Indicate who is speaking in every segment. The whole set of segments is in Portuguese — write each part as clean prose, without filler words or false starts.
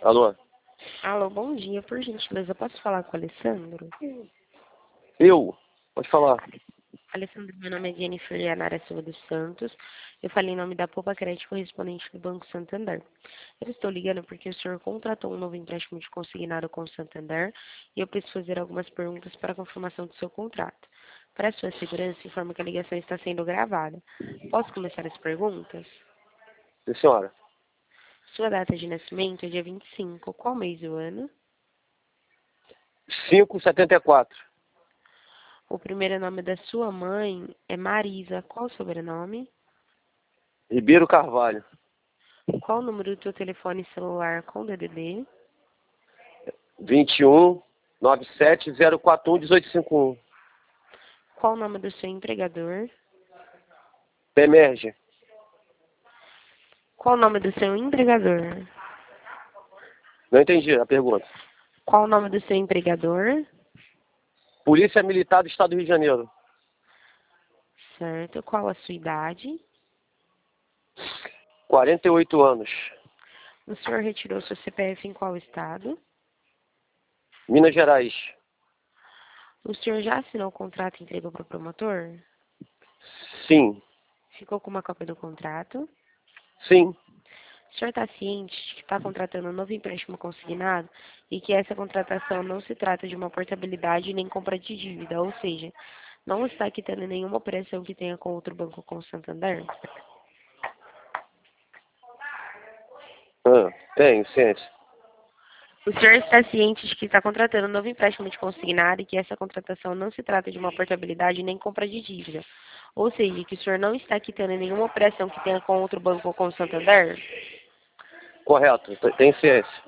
Speaker 1: Alô?
Speaker 2: Alô, bom dia. Por gentileza, posso falar com o Alessandro?
Speaker 1: Eu? Pode falar.
Speaker 2: Alessandro, meu nome é Jennifer Yanara Silva dos Santos. Eu falei em nome da Poupa Crédito correspondente do Banco Santander. Eu estou ligando porque o senhor contratou um novo empréstimo de consignado com o Santander e eu preciso fazer algumas perguntas para a confirmação do seu contrato. Para sua segurança, informo que a ligação está sendo gravada. Posso começar as perguntas?
Speaker 1: Sim, senhora.
Speaker 2: Sua data de nascimento é dia 25. Qual mês do ano?
Speaker 1: 5,74.
Speaker 2: O primeiro nome da sua mãe é Marisa. Qual o sobrenome?
Speaker 1: Ribeiro Carvalho.
Speaker 2: Qual o número do seu telefone celular com DDD?
Speaker 1: 21 97 041 1851.
Speaker 2: Qual o nome do seu empregador?
Speaker 1: Emerge.
Speaker 2: Qual o nome do seu empregador?
Speaker 1: Não entendi a pergunta.
Speaker 2: Qual o nome do seu empregador?
Speaker 1: Polícia Militar do Estado do Rio de Janeiro.
Speaker 2: Certo. Qual a sua idade?
Speaker 1: 48 anos.
Speaker 2: O senhor retirou seu CPF em qual estado?
Speaker 1: Minas Gerais.
Speaker 2: O senhor já assinou o contrato e entregou para o promotor?
Speaker 1: Sim.
Speaker 2: Ficou com uma cópia do contrato?
Speaker 1: Sim.
Speaker 2: O senhor está ciente de que está contratando um novo empréstimo consignado e que essa contratação não se trata de uma portabilidade nem compra de dívida, ou seja, não está quitando nenhuma operação que tenha com outro banco com o Santander?
Speaker 1: Tenho ciência.
Speaker 2: O senhor está ciente de que está contratando um novo empréstimo de consignado e que essa contratação não se trata de uma portabilidade nem compra de dívida, ou seja, que o senhor não está quitando nenhuma operação que tenha com outro banco ou com o Santander?
Speaker 1: Correto. Tenho ciência.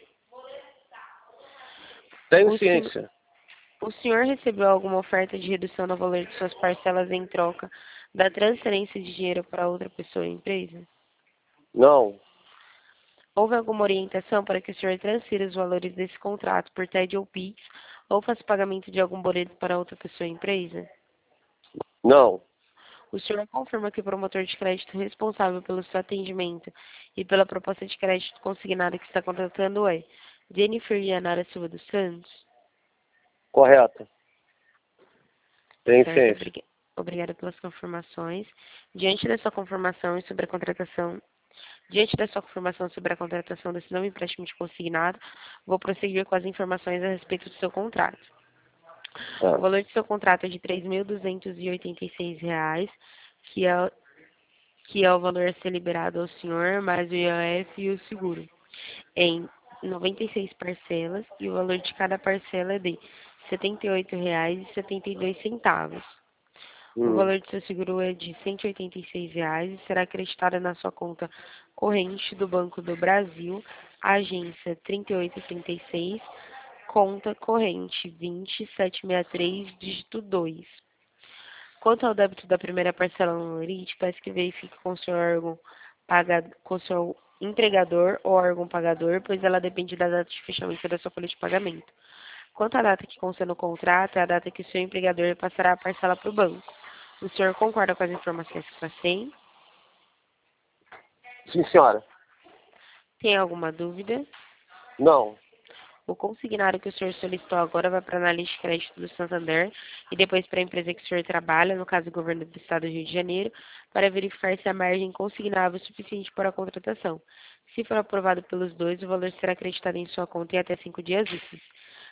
Speaker 1: Tenho
Speaker 2: O, sen-
Speaker 1: ciência.
Speaker 2: o senhor recebeu alguma oferta de redução no valor de suas parcelas em troca da transferência de dinheiro para outra pessoa ou empresa?
Speaker 1: Não.
Speaker 2: Houve alguma orientação para que o senhor transfira os valores desse contrato por TED ou PIX ou faça pagamento de algum boleto para outra pessoa ou empresa?
Speaker 1: Não.
Speaker 2: O senhor confirma que o promotor de crédito responsável pelo seu atendimento e pela proposta de crédito consignada que está contratando é Jennifer Yanara Silva dos Santos?
Speaker 1: Correto. Tenho
Speaker 2: Certo,
Speaker 1: ciência.
Speaker 2: obrigada pelas confirmações. Diante da sua confirmação e sobre a contratação, diante da sua confirmação sobre a contratação desse novo empréstimo de consignado, vou prosseguir com as informações a respeito do seu contrato. O
Speaker 1: Tá.
Speaker 2: valor do seu contrato é de R$ 3.286, que é que é o valor a ser liberado ao senhor, mais o IOF e o seguro, em 96 parcelas, e o valor de cada parcela é de R$ 78,72. O
Speaker 1: Hum.
Speaker 2: valor do seu seguro é de R$ 186 e será acreditado na sua conta corrente do Banco do Brasil, agência 3836, conta corrente 20763, dígito 2. Quanto ao débito da primeira parcela no Lorite, peço que verifique com o seu órgão com o seu empregador ou órgão pagador, pois ela depende da data de fechamento da sua folha de pagamento. Quanto à data que consta no contrato, é a data que o seu empregador passará a parcela para o banco. O senhor concorda com as informações que passei?
Speaker 1: Sim, senhora.
Speaker 2: Tem alguma dúvida?
Speaker 1: Não.
Speaker 2: O consignado que o senhor solicitou agora vai para a análise de crédito do Santander e depois para a empresa que o senhor trabalha, no caso o governo do estado do Rio de Janeiro, para verificar se a margem consignável é suficiente para a contratação. Se for aprovado pelos dois, o valor será acreditado em sua conta em até 5 dias úteis.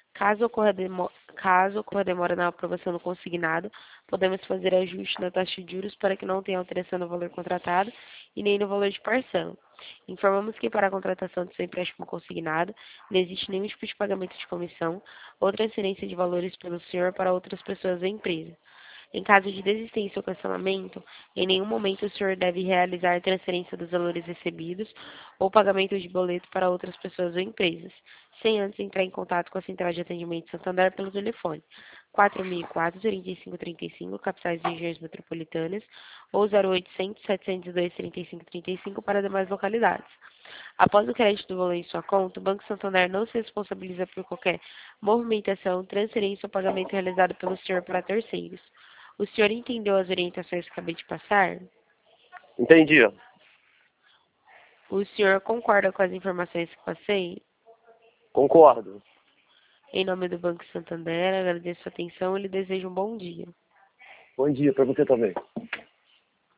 Speaker 2: Caso ocorra demora na aprovação do consignado, podemos fazer ajuste na taxa de juros para que não tenha alteração no valor contratado e nem no valor de parcela. Informamos que para a contratação de seu empréstimo consignado, não existe nenhum tipo de pagamento de comissão ou transferência de valores pelo senhor para outras pessoas da empresa. Em caso de desistência ou cancelamento, em nenhum momento o senhor deve realizar transferência dos valores recebidos ou pagamento de boleto para outras pessoas ou empresas, sem antes entrar em contato com a Central de Atendimento Santander pelo telefone 4004-3535, capitais e regiões metropolitanas, ou 0800-702-3535 para demais localidades. Após o crédito do valor em sua conta, o Banco Santander não se responsabiliza por qualquer movimentação, transferência ou pagamento realizado pelo senhor para terceiros. O senhor entendeu as orientações que acabei de passar?
Speaker 1: Entendi.
Speaker 2: O senhor concorda com as informações que passei?
Speaker 1: Concordo.
Speaker 2: Em nome do Banco Santander, agradeço a atenção e lhe desejo um bom dia.
Speaker 1: Bom dia para você também.